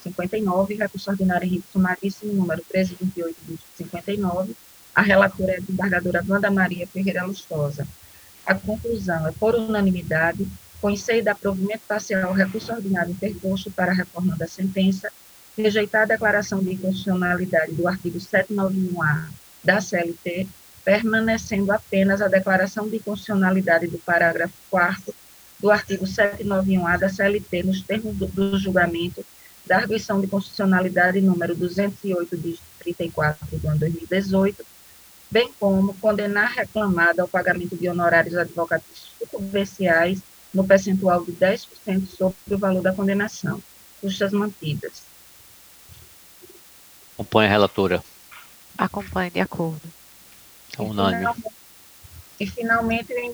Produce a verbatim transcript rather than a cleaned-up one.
cinquenta e nove, recurso ordinário em rito sumaríssimo, número treze vinte e oito de cinquenta e nove. A relatora é a desembargadora Wanda Maria Ferreira Lustosa. A conclusão é por unanimidade, concede provimento parcial ao recurso ordinário interposto para a reforma da sentença, rejeitar a declaração de inconstitucionalidade do artigo setecentos e noventa e um A da C L T, permanecendo apenas a declaração de inconstitucionalidade do parágrafo quarto do artigo setecentos e noventa e um A da C L T, nos termos do, do julgamento da arguição de constitucionalidade número duzentos e oito, de trinta e quatro do ano dois mil e dezoito, bem como condenar a reclamada ao pagamento de honorários advocatícios sucumbenciais no percentual de dez por cento sobre o valor da condenação, custas mantidas. Acompanha a relatora. Acompanhe, de acordo. Então, unânime. E, finalmente, eu